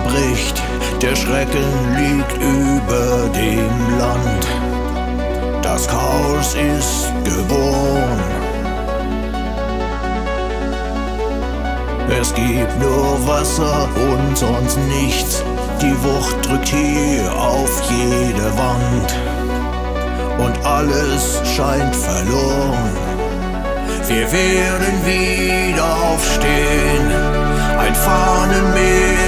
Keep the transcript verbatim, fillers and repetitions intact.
bricht, der Schrecken liegt über dem Land. Das Chaos ist geboren. Es gibt nur Wasser und sonst nichts. Die Wucht drückt hier auf jede Wand und alles scheint verloren. Wir werden wieder aufstehen, ein Fahnenmeer